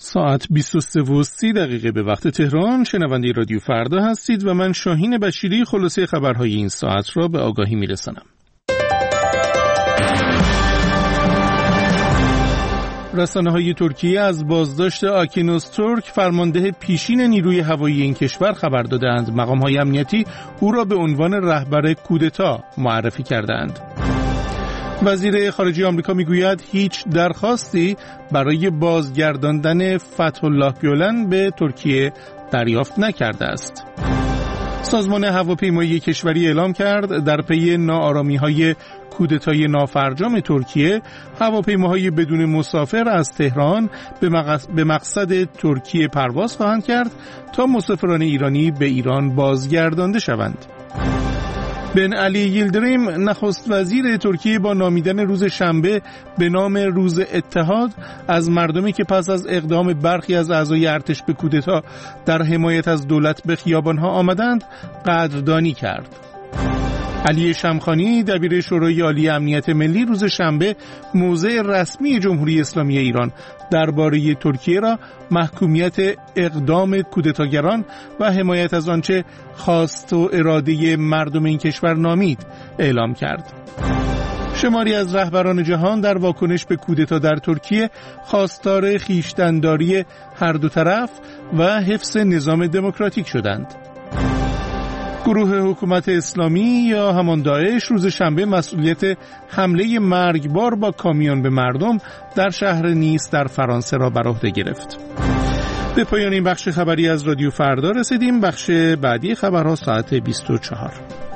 ساعت 23:30 به وقت تهران. شنونده رادیو فردا هستید و من شاهین بشیری خلاصه خبرهای این ساعت را به آگاهی میرسانم. رسانه‌های ترکیه از بازداشت آکین öztürk فرمانده پیشین نیروی هوایی این کشور خبر دادند. مقام‌های امنیتی او را به عنوان رهبر کودتا معرفی کردند. وزیر خارجه آمریکا میگوید هیچ درخواستی برای بازگرداندن فتح الله گولن به ترکیه دریافت نکرده است. سازمان هواپیمایی کشوری اعلام کرد در پی ناآرامی‌های کودتای نافرجام ترکیه هواپیماهای بدون مسافر از تهران به مقصد ترکیه پرواز خواهند کرد تا مسافران ایرانی به ایران بازگردانده شوند. بن علی ییلدریم نخست وزیر ترکیه با نامیدن روز شنبه به نام روز اتحاد از مردمی که پس از اقدام برخی از اعضای ارتش به کودتا در حمایت از دولت به خیابانها آمدند قدردانی کرد. علی شمخانی دبیر شورای عالی امنیت ملی روز شنبه موضع رسمی جمهوری اسلامی ایران درباره ترکیه را محکومیت اقدام کودتاگران و حمایت از آنچه خواست و اراده مردم این کشور نامید اعلام کرد. شماری از رهبران جهان در واکنش به کودتا در ترکیه خواستار خویشتن‌داری هر دو طرف و حفظ نظام دموکراتیک شدند. گروه حکومت اسلامی یا همان داعش روز شنبه مسئولیت حمله مرگبار با کامیون به مردم در شهر نیس در فرانسه را بر عهده گرفت. به پایان این بخش خبری از رادیو فردا رسیدیم. بخش بعدی خبرها ساعت 24.